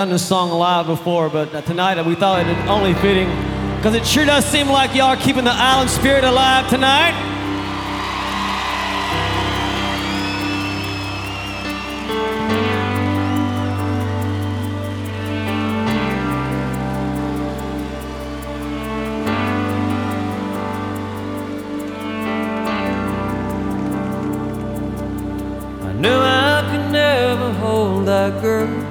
done this song live before, but tonight we thought it only fitting because it sure does seem like y'all are keeping the island spirit alive tonight. I knew I could never hold that girl